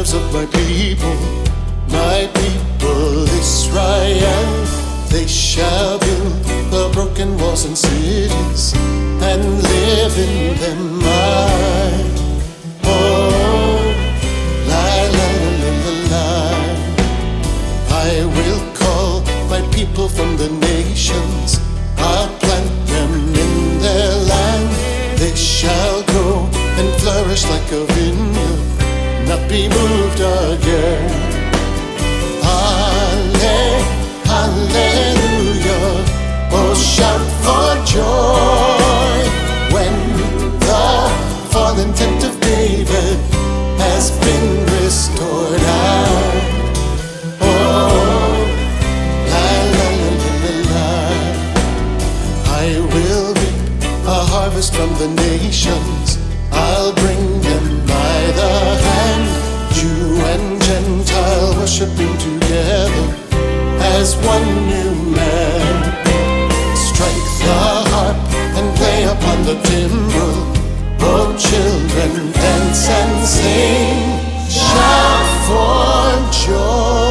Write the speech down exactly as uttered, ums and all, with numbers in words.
lives of my people, my people Israel. They shall build the broken walls and cities and live in them. I, oh, la la la la la. I will call my people from the nations. I'll plant them in their land. They shall grow and flourish like a vineyard, not be moved again. Alleluia, hallelujah. Oh, shout for joy when the fallen tent of David has been restored. I, oh, la la la la la. I will reap a harvest from the nations. I'll bring them by the hand, Jew and Gentile worshiping together as one new man. Strike the harp and play upon the timbrel. Oh, children, dance and sing, shout for joy.